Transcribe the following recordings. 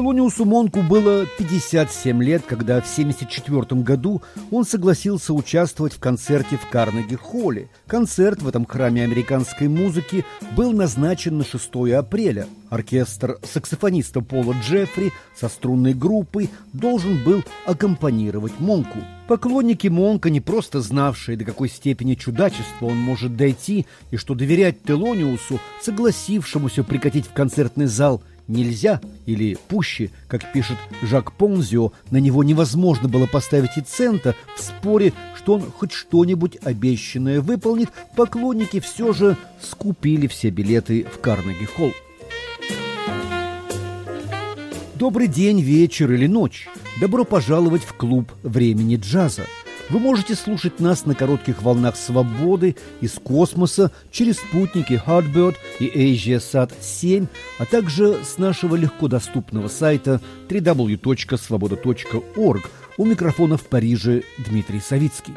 Телониусу Монку было 57 лет, когда в 1974 году он согласился участвовать в концерте в Карнеги-холле. Концерт в этом храме американской музыки был назначен на 6 апреля. Оркестр саксофониста Пола Джеффри со струнной группой должен был аккомпанировать Монку. Поклонники Монка, не просто знавшие, до какой степени чудачества он может дойти, и что доверять Телониусу, согласившемуся прикатить в концертный зал, нельзя, или пуще, как пишет Жак Понзио, на него невозможно было поставить и цента в споре, что он хоть что-нибудь обещанное выполнит, поклонники все же скупили все билеты в Карнеги-холл. Добрый день, вечер или ночь. Добро пожаловать в клуб времени джаза. Вы можете слушать нас на коротких волнах свободы из космоса через спутники Hotbird и AsiaSat-7, а также с нашего легко доступного сайта www.svoboda.org. У микрофона в Париже Дмитрий Савицкий.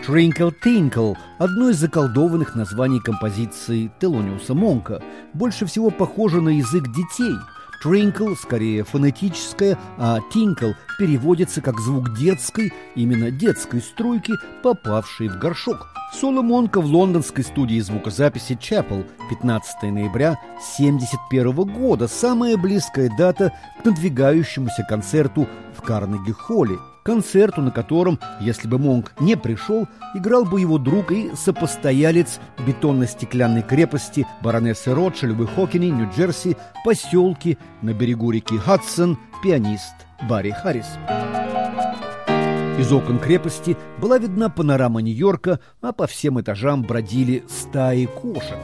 Twinkle Tinkle – одно из заколдованных названий композиции Телониуса Монка. Больше всего похоже на язык детей. Twinkle скорее фонетическое, а Tinkle переводится как звук детской, именно детской струйки, попавшей в горшок. Соло Монка в лондонской студии звукозаписи Chapel 15 ноября 1971 года. Самая близкая дата к надвигающемуся концерту в Карнеги-холле. Концерту, на котором, если бы Монк не пришел, играл бы его друг и сопостоялец бетонно-стеклянной крепости баронессы Ротшильд в Хокине, Нью-Джерси, поселке на берегу реки Хадсон, пианист Барри Харрис. Из окон крепости была видна панорама Нью-Йорка, а по всем этажам бродили стаи кошек.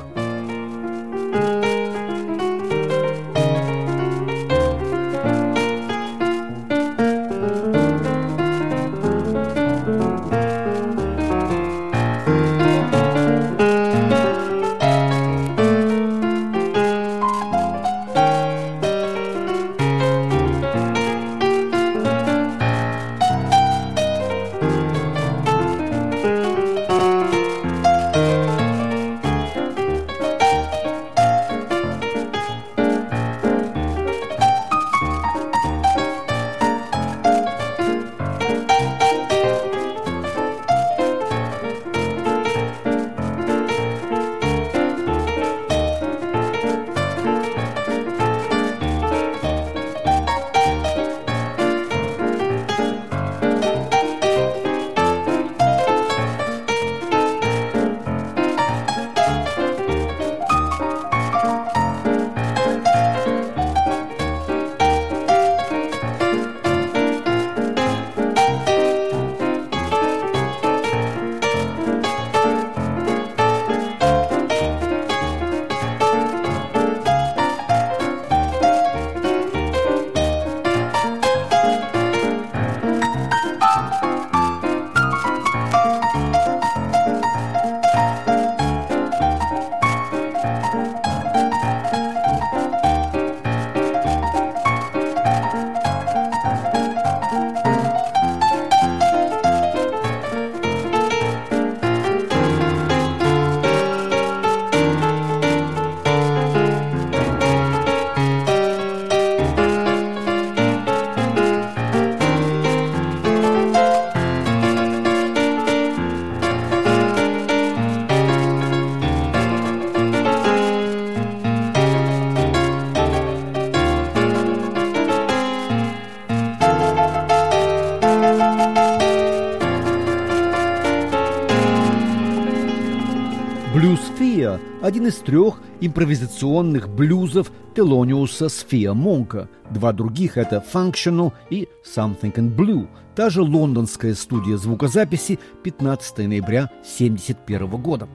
Блюз Фиа – один из 3 импровизационных блюзов Телониуса с Фиа Монка. 2 других – это Functional и Something in Blue. Та же лондонская студия звукозаписи 15 ноября 1971 года.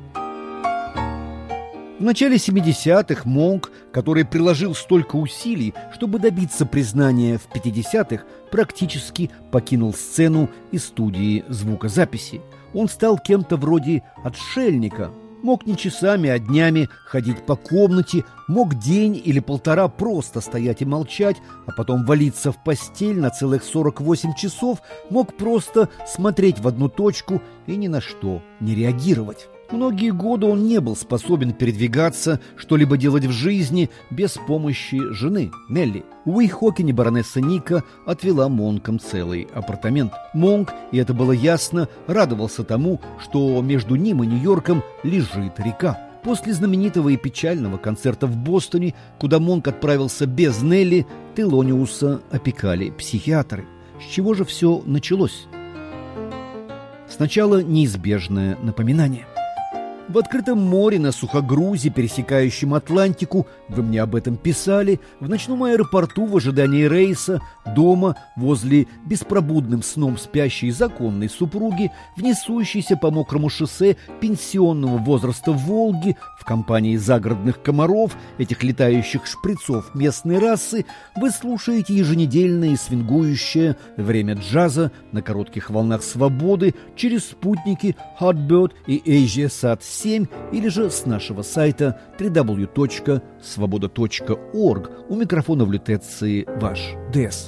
В начале 70-х Монк, который приложил столько усилий, чтобы добиться признания в 50-х, практически покинул сцену и студии звукозаписи. Он стал кем-то вроде отшельника. Мог не часами, а днями ходить по комнате, мог день или полтора просто стоять и молчать, а потом валиться в постель на целых 48 часов, мог просто смотреть в одну точку и ни на что не реагировать. Многие годы он не был способен передвигаться, что-либо делать в жизни без помощи жены, Нелли. В Уэйхокене баронесса Ника отвела Монкам целый апартамент. Монк, и это было ясно, радовался тому, что между ним и Нью-Йорком лежит река. После знаменитого и печального концерта в Бостоне, куда Монк отправился без Нелли, Телониуса опекали психиатры. С чего же все началось? Сначала неизбежное напоминание. В открытом море на сухогрузе, пересекающем Атлантику, вы мне об этом писали, в ночном аэропорту в ожидании рейса, дома, возле беспробудным сном спящей законной супруги, в несущейся по мокрому шоссе пенсионного возраста Волги, в компании загородных комаров, этих летающих шприцов местной расы, вы слушаете еженедельное и свингующее время джаза на коротких волнах свободы через спутники Hotbird и AsiaSat 7 или же с нашего сайта www.svoboda.org. У микрофона в лютеции ваш ДЭС.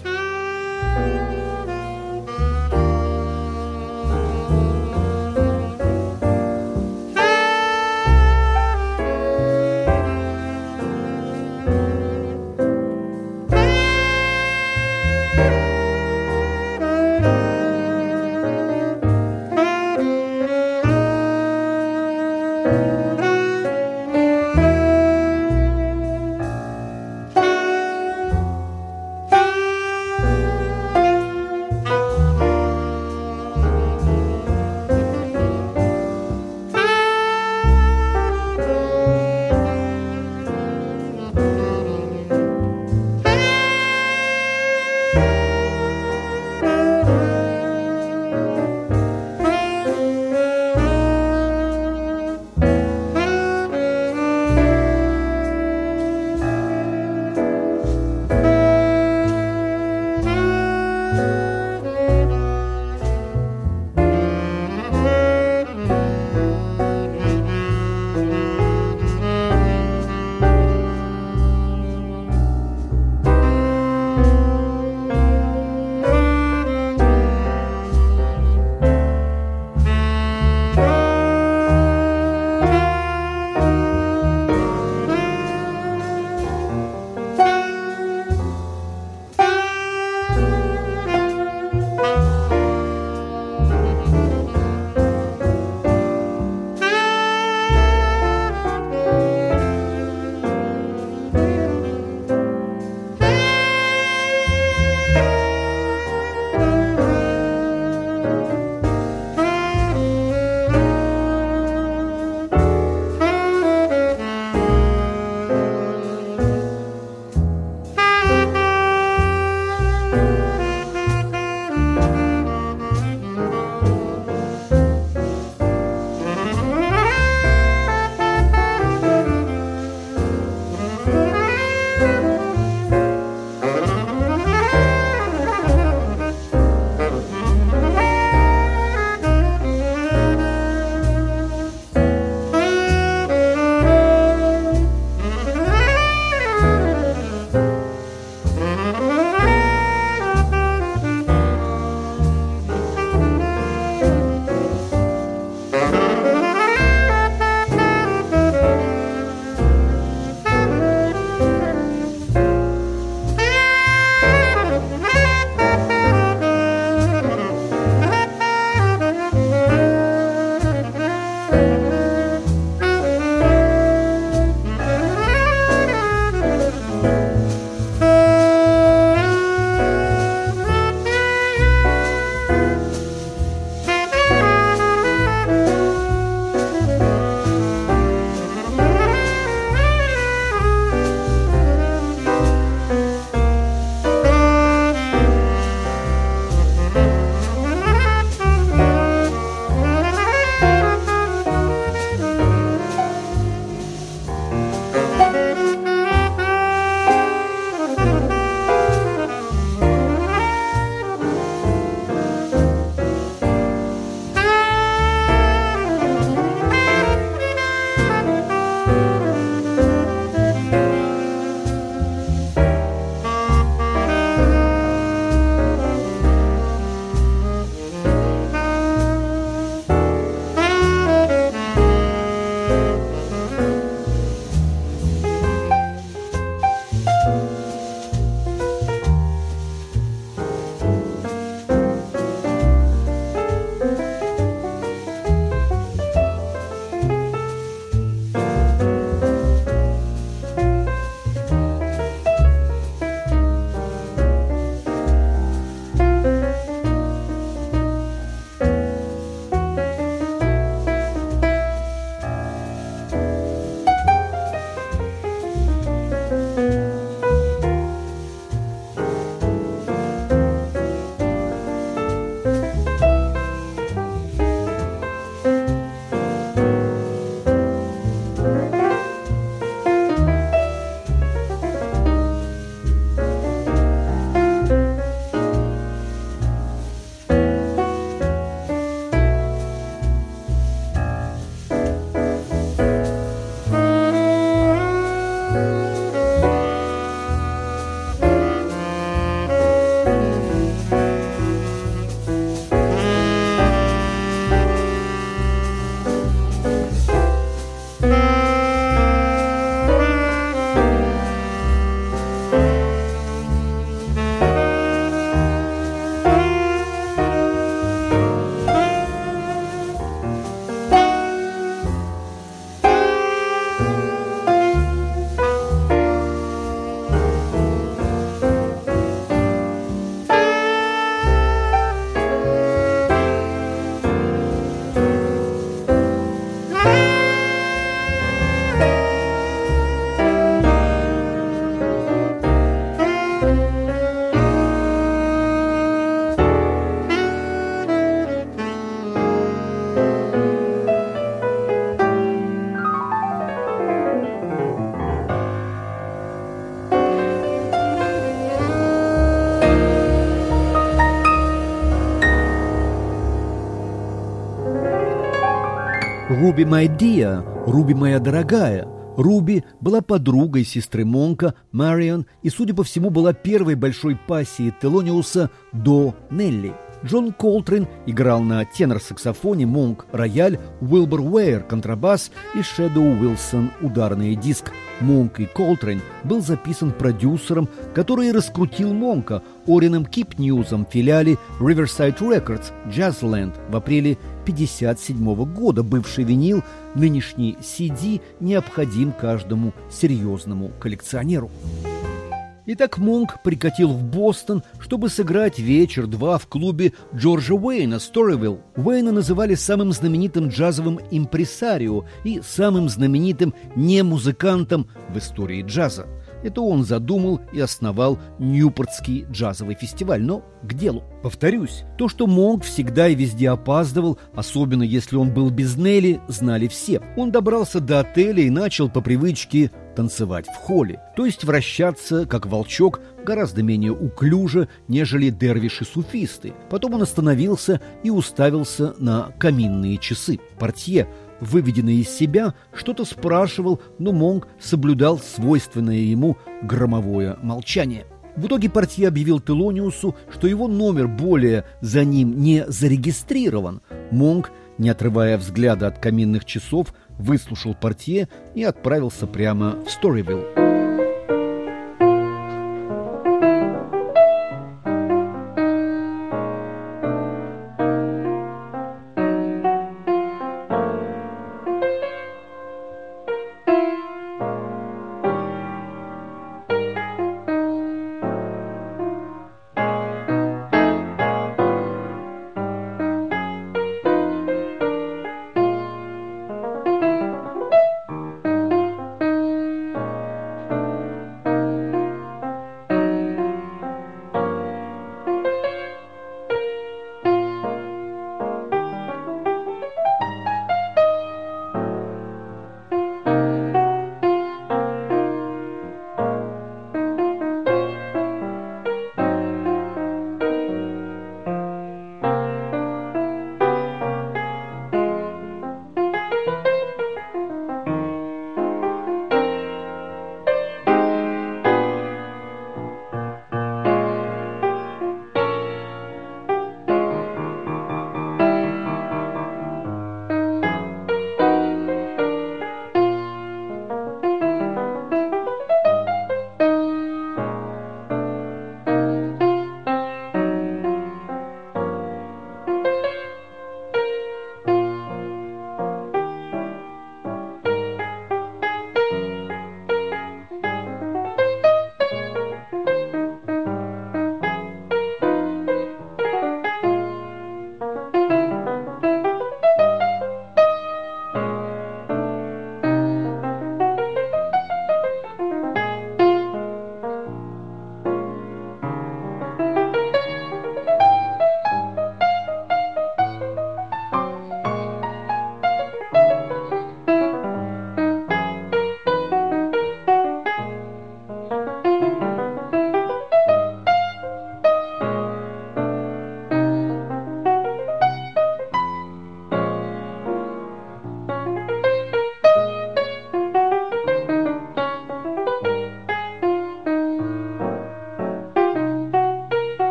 «Руби, my dear», «Руби, моя дорогая». Руби была подругой сестры Монка, Марион, и, судя по всему, была первой большой пассией Телониуса до Нелли. Джон Колтрейн играл на тенор-саксофоне, Монк – рояль, Уилбер Уэйр – контрабас и Шэдоу Уилсон – ударный диск. Монк и Колтрейн был записан продюсером, который раскрутил Монка, Орином Кипньюзом в филиале Riverside Records, Jazzland в апреле 1957 года. Бывший винил, нынешний CD, необходим каждому серьезному коллекционеру. Итак, Монк прикатил в Бостон, чтобы сыграть вечер-два в клубе Джорджа Уэйна «Сторивилл». Уэйна называли самым знаменитым джазовым импресарио и самым знаменитым немузыкантом в истории джаза. Это он задумал и основал Ньюпортский джазовый фестиваль. Но к делу. Повторюсь, то, что Монк всегда и везде опаздывал, особенно если он был без Нелли, знали все. Он добрался до отеля и начал по привычке танцевать в холле, то есть вращаться, как волчок, гораздо менее уклюже, нежели дервиши-суфисты. Потом он остановился и уставился на каминные часы. Портье, выведенный из себя, что-то спрашивал, но Монк соблюдал свойственное ему громовое молчание. В итоге портье объявил Телониусу, что его номер более за ним не зарегистрирован. Монк, не отрывая взгляда от каминных часов, выслушал портье и отправился прямо в Сторивилл.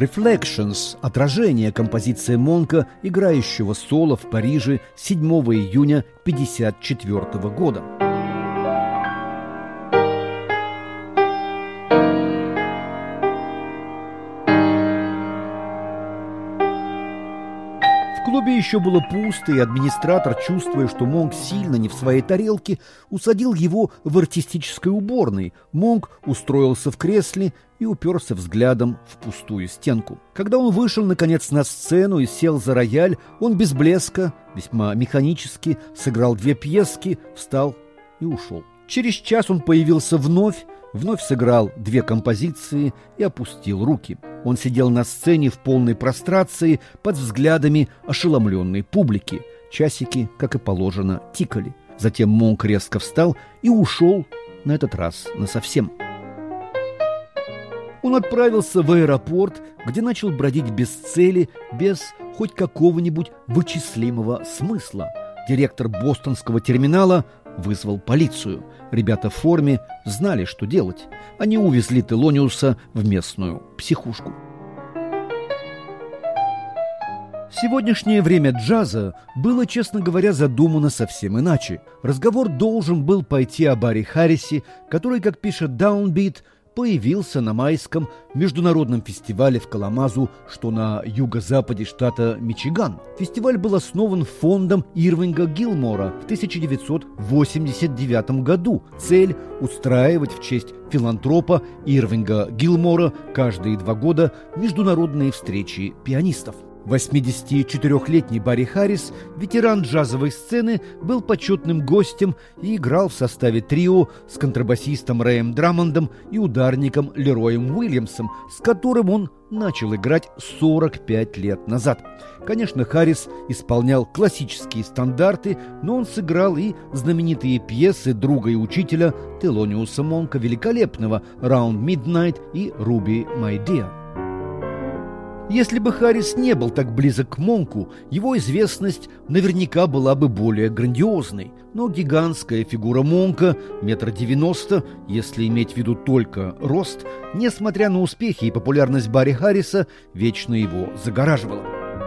Reflections – отражение композиции Монка, играющего соло в Париже 7 июня 1954 года. В клубе еще было пусто, и администратор, чувствуя, что Монк сильно не в своей тарелке, усадил его в артистической уборной. Монк устроился в кресле и уперся взглядом в пустую стенку. Когда он вышел, наконец, на сцену и сел за рояль, он без блеска, весьма механически сыграл 2 пьески, встал и ушел. Через час он появился вновь сыграл 2 композиции и опустил руки. Он сидел на сцене в полной прострации под взглядами ошеломленной публики. Часики, как и положено, тикали. Затем Монк резко встал и ушел, на этот раз насовсем. Он отправился в аэропорт, где начал бродить без цели, без хоть какого-нибудь вычислимого смысла. Директор бостонского терминала вызвал полицию. Ребята в форме знали, что делать. Они увезли Телониуса в местную психушку. Сегодняшнее время джаза было, честно говоря, задумано совсем иначе. Разговор должен был пойти о Барри Харрисе, который, как пишет Downbeat, появился на майском международном фестивале в Каламазу, что на юго-западе штата Мичиган. Фестиваль был основан фондом Ирвинга Гилмора в 1989 году. Цель – устраивать в честь филантропа Ирвинга Гилмора каждые 2 года международные встречи пианистов. 84-летний Барри Харрис, ветеран джазовой сцены, был почетным гостем и играл в составе трио с контрабасистом Рэем Драмондом и ударником Лероем Уильямсом, с которым он начал играть 45 лет назад. Конечно, Харрис исполнял классические стандарты, но он сыграл и знаменитые пьесы друга и учителя Телониуса Монка великолепного «Round Midnight» и «Ruby, My Dear». Если бы Харрис не был так близок к Монку, его известность наверняка была бы более грандиозной. Но гигантская фигура Монка, 1,90 м, если иметь в виду только рост, несмотря на успехи и популярность Барри Харриса, вечно его загораживала.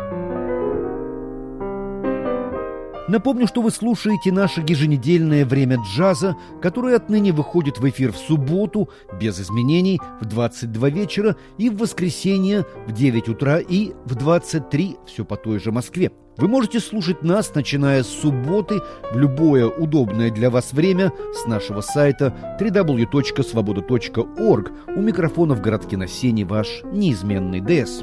Напомню, что вы слушаете наше еженедельное «Время джаза», которое отныне выходит в эфир в субботу, без изменений, в 22 вечера и в воскресенье в 9 утра и в 23, все по той же Москве. Вы можете слушать нас, начиная с субботы, в любое удобное для вас время с нашего сайта www.svoboda.org. У микрофона в городке на Сене ваш неизменный ДС.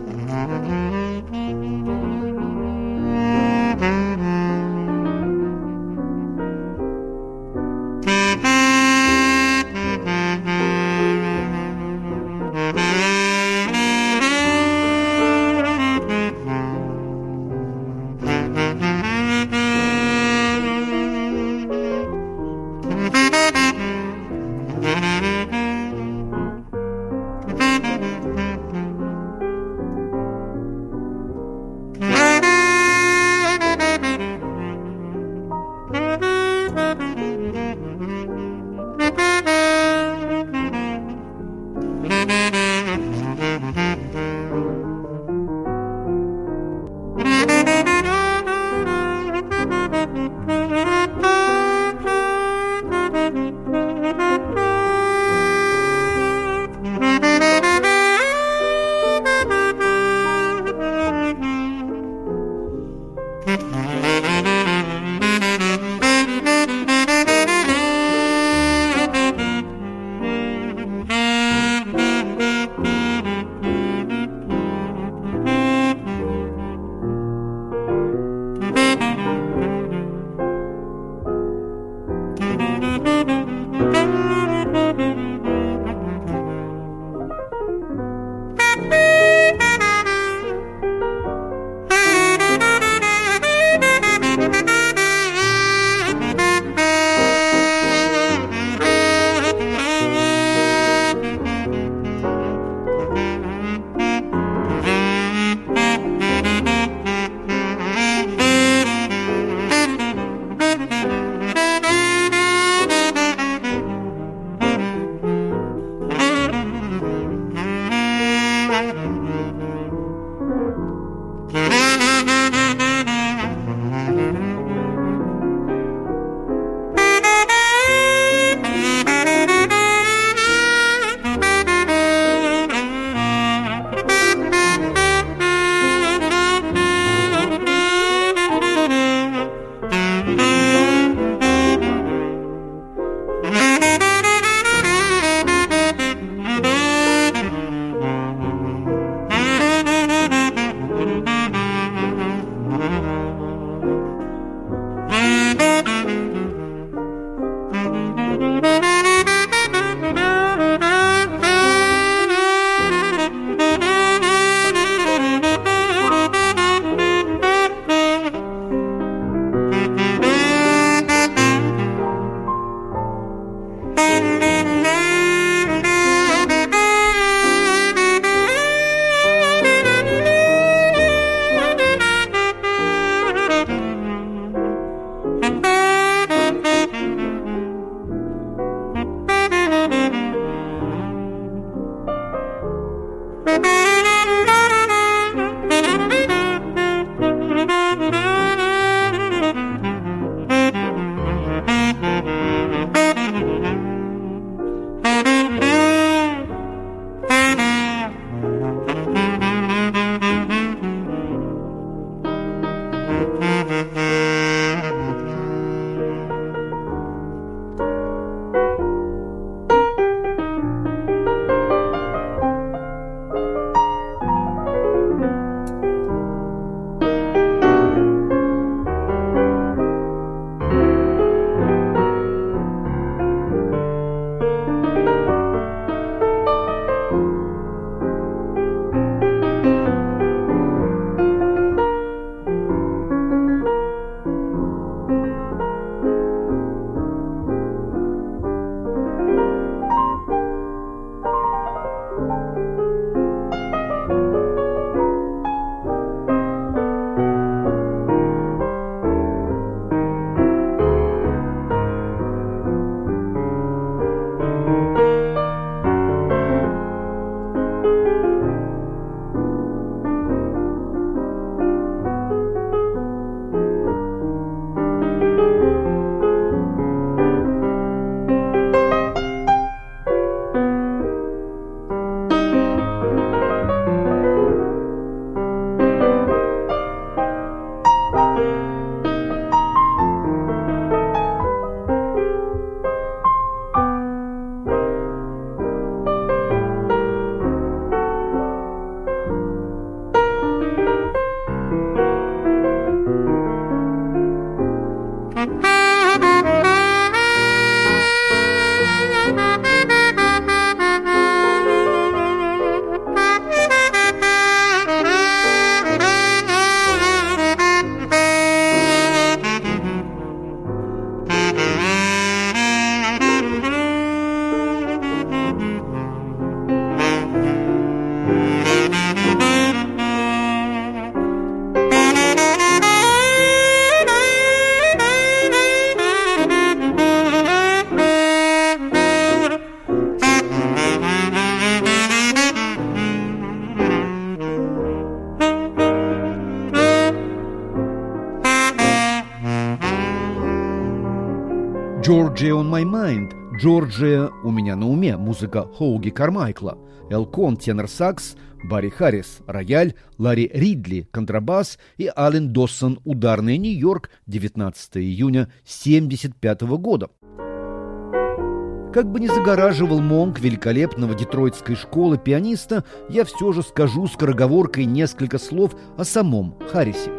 «Georgia on my mind», «Джорджия у меня на уме», музыка Хоуги Кармайкла, Элкон тенор-сакс, Барри Харрис рояль, Ларри Ридли контрабас и Ален Доссон ударный, Нью-Йорк, 19 июня 1975 года. Как бы ни загораживал Монк великолепного детройтской школы пианиста, я все же скажу скороговоркой несколько слов о самом Харрисе.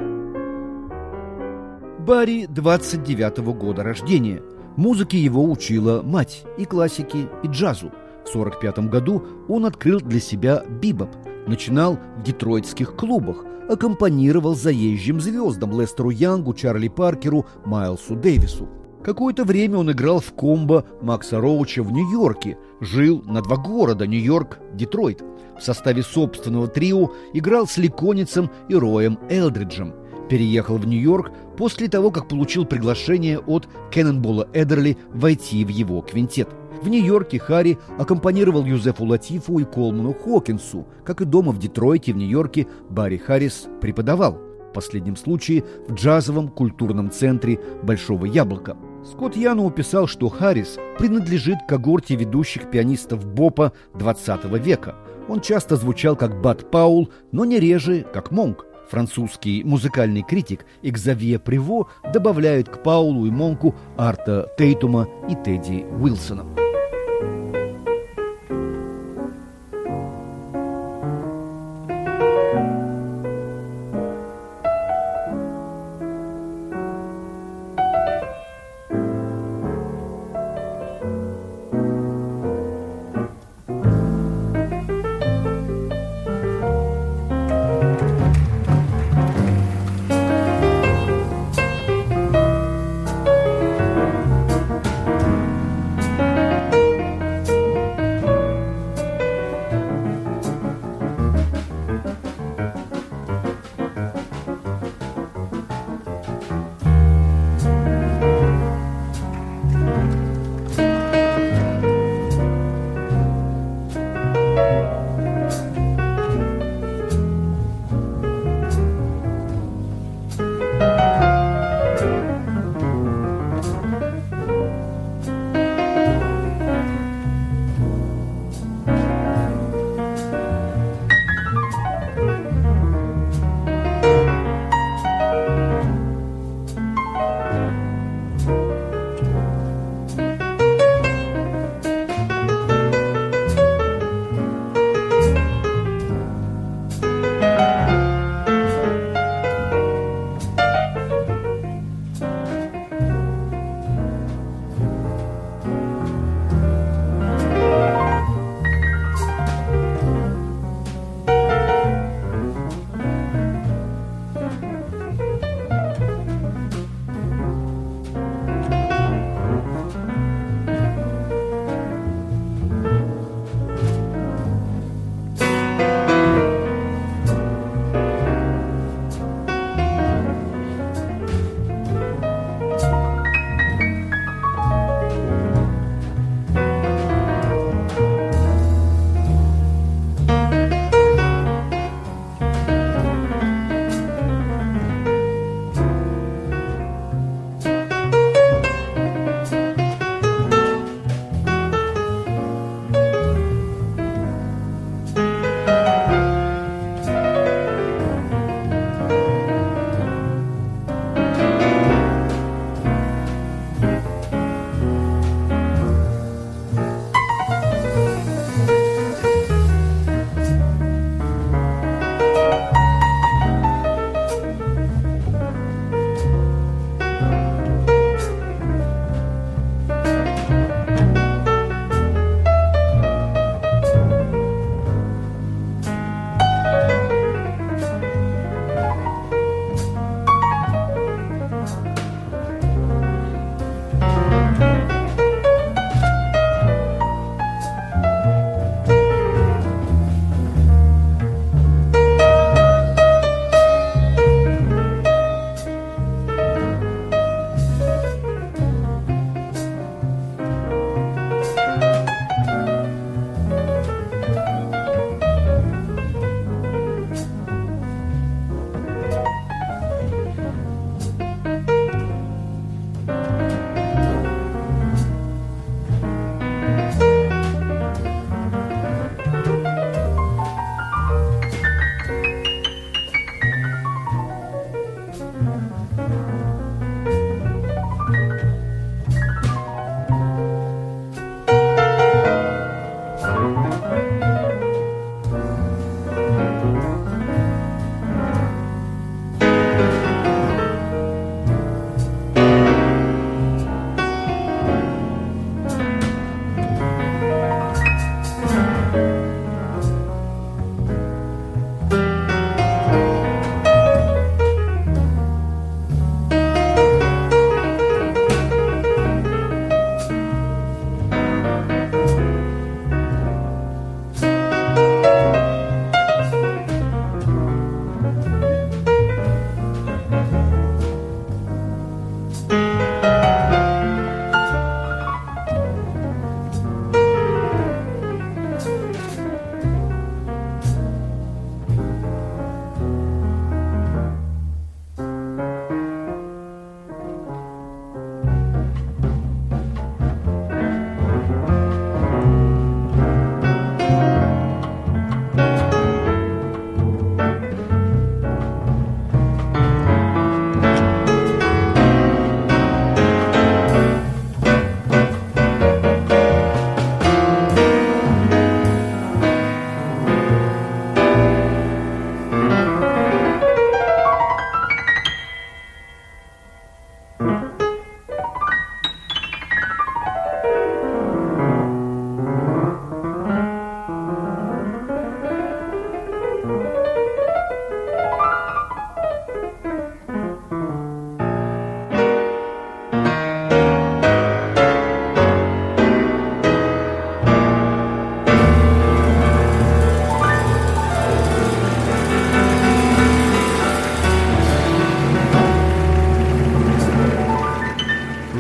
Барри 29-го года рождения. Музыке его учила мать, и классике, и джазу. В 1945 году он открыл для себя бибоп, начинал в детройтских клубах, аккомпанировал заезжим звездам Лестеру Янгу, Чарли Паркеру, Майлсу Дэвису. Какое-то время он играл в комбо Макса Роуча в Нью-Йорке, жил на два города – Нью-Йорк, Детройт. В составе собственного трио играл с Ликоницем и Роем Элдриджем. Переехал в Нью-Йорк после того, как получил приглашение от Кеннонболла Эдерли войти в его квинтет. В Нью-Йорке Харри аккомпанировал Юзефу Латифу и Колману Хокинсу. Как и дома в Детройте, в Нью-Йорке Барри Харрис преподавал. В последнем случае в джазовом культурном центре «Большого яблока». Скотт Яноу писал, что Харрис принадлежит к когорте ведущих пианистов бопа XX века. Он часто звучал как Бад Паул, но не реже, как Монк. Французский музыкальный критик Экзавье Приво добавляет к Паулу и Монку Арта Тейтума и Тедди Уилсона.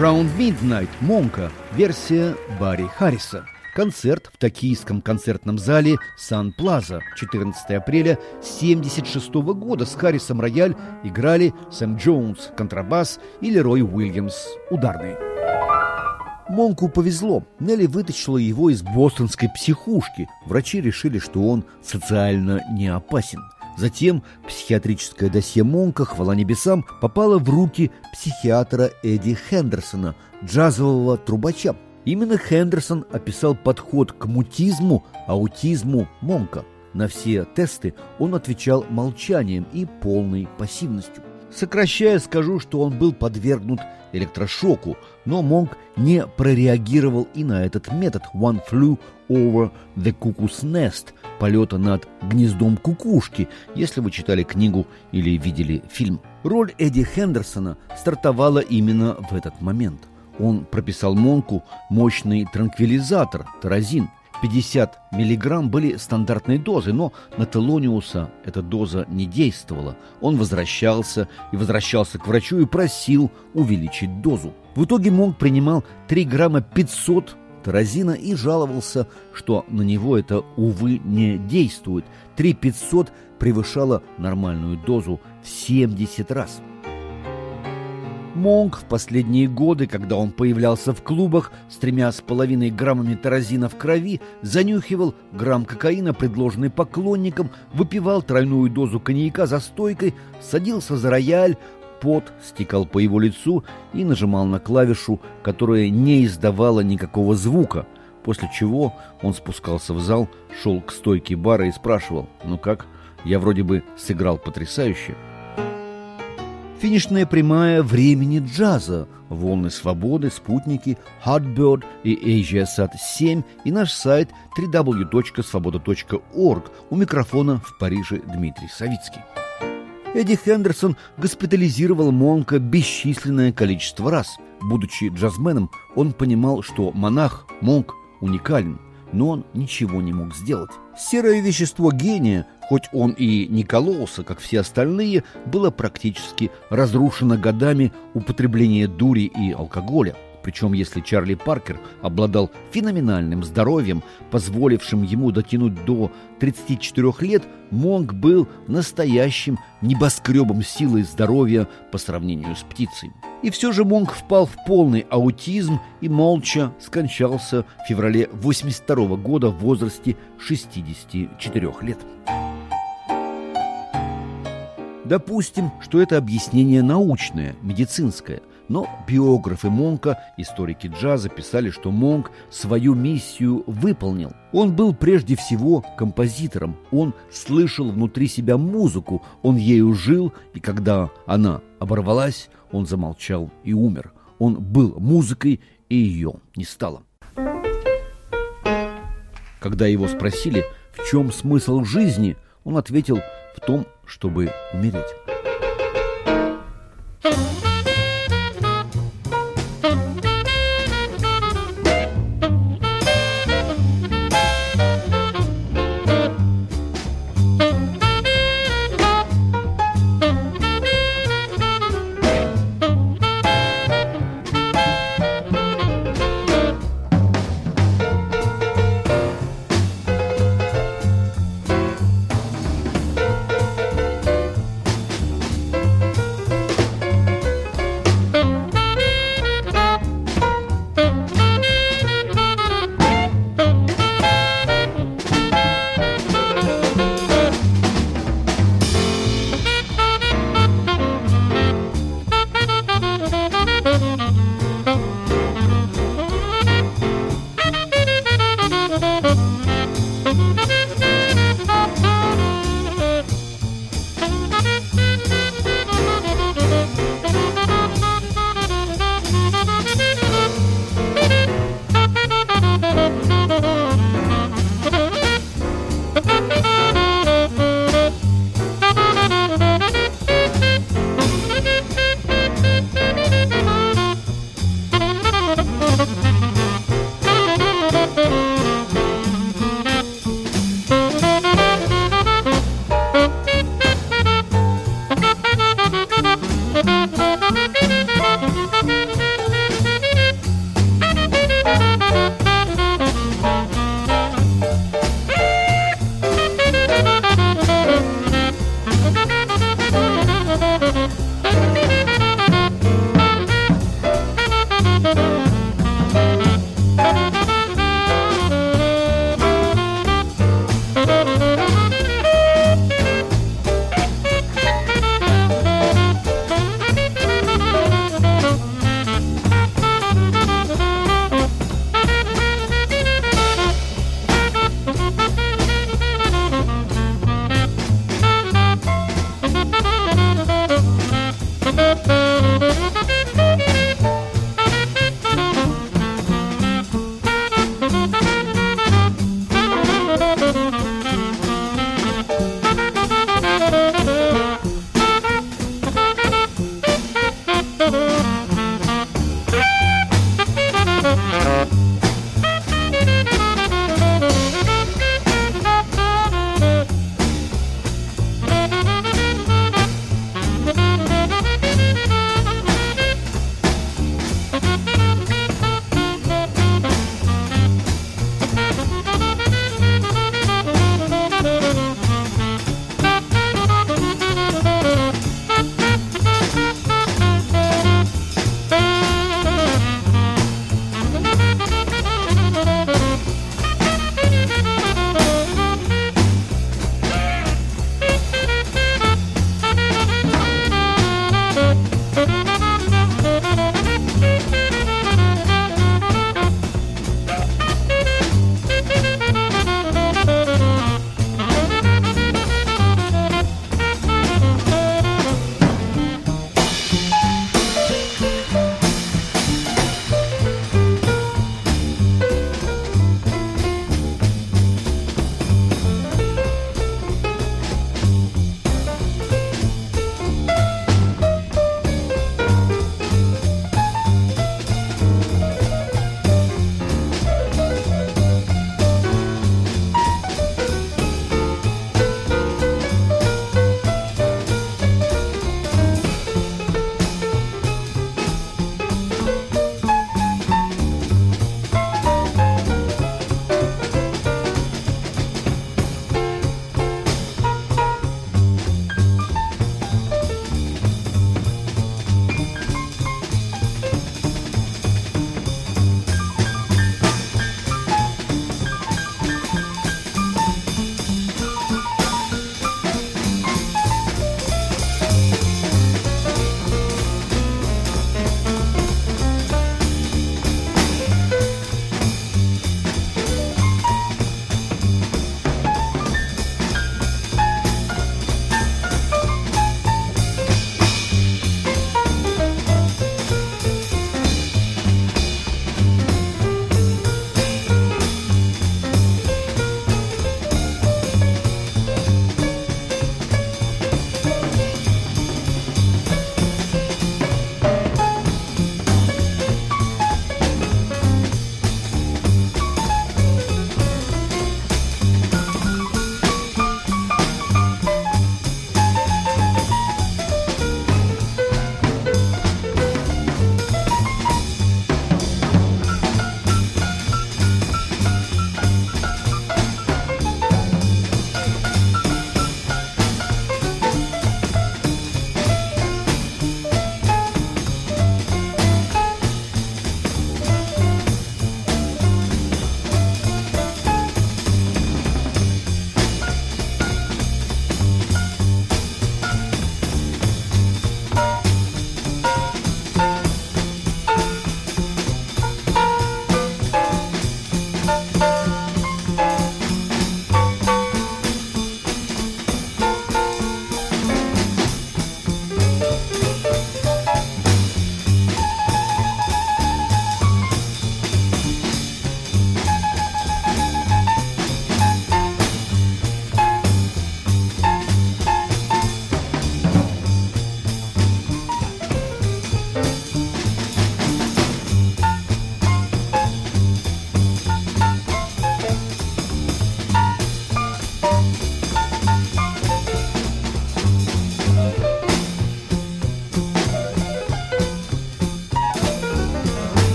Round Midnight Монка, версия Барри Харриса. Концерт в токийском концертном зале Сан Плаза, 14 апреля 1976 года. С Харрисом рояль играли Сэм Джонс контрабас и Лерой Уильямс ударный. Монку повезло. Нелли вытащила его из бостонской психушки. Врачи решили, что он социально не опасен. Затем психиатрическое досье Монка, хвала небесам, попало в руки психиатра Эдди Хендерсона, джазового трубача. Именно Хендерсон описал подход к мутизму, аутизму Монка. На все тесты он отвечал молчанием и полной пассивностью. Сокращая, скажу, что он был подвергнут электрошоку, но Монк не прореагировал и на этот метод «One flew over the cuckoo's nest» – полета над гнездом кукушки, если вы читали книгу или видели фильм. Роль Эдди Хендерсона стартовала именно в этот момент. Он прописал Монку мощный транквилизатор – таразин. 50 миллиграмм были стандартной дозой, но на Телониуса эта доза не действовала. Он возвращался к врачу и просил увеличить дозу. В итоге Монк принимал 3 грамма 500 таразина и жаловался, что на него это, увы, не действует. 3 500 превышало нормальную дозу в 70 раз. Монк в последние годы, когда он появлялся в клубах с 3,5 граммами таразина в крови, занюхивал грамм кокаина, предложенный поклонникам, выпивал тройную дозу коньяка за стойкой, садился за рояль, пот стекал по его лицу и нажимал на клавишу, которая не издавала никакого звука, после чего он спускался в зал, шел к стойке бара и спрашивал: «Ну как? Я вроде бы сыграл потрясающе». Финишная прямая времени джаза, волны свободы, спутники, Hotbird и AsiaSat-7 и наш сайт www.svoboda.org. У микрофона в Париже Дмитрий Савицкий. Эдди Хендерсон госпитализировал Монка бесчисленное количество раз. Будучи джазменом, он понимал, что монах Монк уникален, но он ничего не мог сделать. Серое вещество гения, хоть он и не кололся, как все остальные, было практически разрушено годами употребления дури и алкоголя. Причем, если Чарли Паркер обладал феноменальным здоровьем, позволившим ему дотянуть до 34 лет, Монк был настоящим небоскребом силы и здоровья по сравнению с птицей. И все же Монк впал в полный аутизм и молча скончался в феврале 1982 года в возрасте 64 лет. Допустим, что это объяснение научное, медицинское. Но биографы Монка, историки джаза, писали, что Монк свою миссию выполнил. Он был прежде всего композитором. Он слышал внутри себя музыку, он ею жил, и когда она оборвалась, он замолчал и умер. Он был музыкой, и ее не стало. Когда его спросили, в чем смысл жизни, он ответил: в том, чтобы умереть.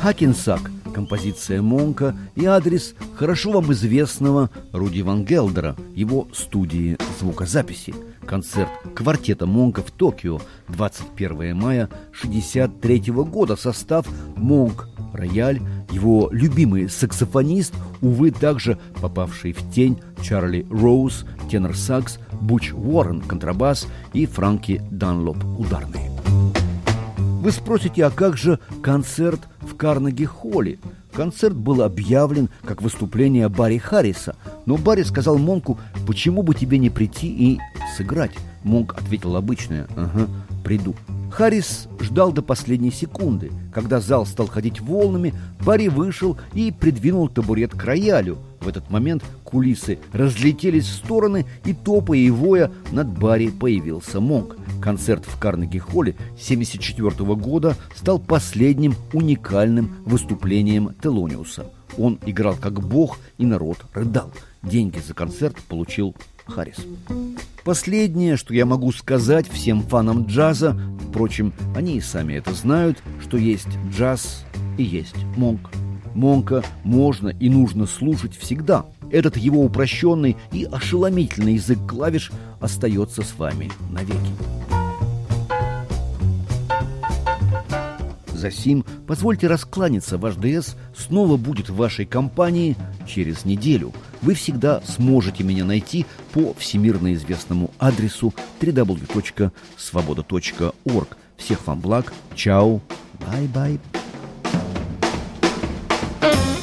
Хакенсак, композиция Монка и адрес хорошо вам известного Руди Ван Гелдера, его студии звукозаписи. Концерт квартета Монка в Токио, 21 мая 1963 года. Состав: Монк – рояль, его любимый саксофонист, увы, также попавший в тень, Чарли Роуз, тенор-сакс, Буч Уоррен, контрабас и Франки Данлоп, ударные. Вы спросите, а как же концерт в Карнеги-холле? Концерт был объявлен как выступление Барри Харриса, но Барри сказал Монку: «Почему бы тебе не прийти и сыграть?» Монк ответил обычное: «Ага, приду». Харрис ждал до последней секунды. Когда зал стал ходить волнами, Барри вышел и придвинул табурет к роялю. В этот момент кулисы разлетелись в стороны, и, топая и воя, над Барри появился Монк. Концерт в Карнеги-холле 1974 года стал последним уникальным выступлением Телониуса. Он играл как бог, и народ рыдал. Деньги за концерт получил Харрис. Последнее, что я могу сказать всем фанам джаза, впрочем, они и сами это знают, что есть джаз и есть Монк. Монка можно и нужно слушать всегда. Этот его упрощенный и ошеломительный язык клавиш остается с вами навеки. Засим позвольте раскланяться. Ваш ДС снова будет в вашей компании через неделю. Вы всегда сможете меня найти по всемирно известному адресу www.svoboda.org. Всех вам благ. Чао. Бай-бай.